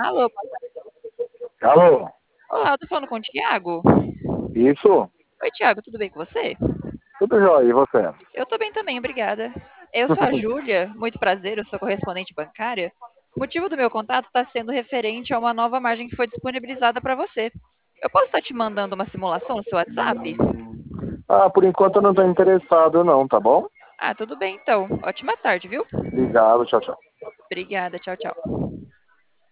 Alô, Alô? olá, eu tô falando com o Thiago. Isso? Oi, Thiago, tudo bem com você? Tudo jóia, e você? Eu tô bem também, obrigada. Eu sou a Júlia, muito prazer, eu sou correspondente bancária. O motivo do meu contato está sendo referente a uma nova margem que foi disponibilizada para você. Eu posso estar te mandando uma simulação no seu WhatsApp? Por enquanto eu não estou interessado não, tá bom? Ah, tudo bem então. Ótima tarde, viu? Obrigado, tchau, tchau. Obrigada, tchau, tchau.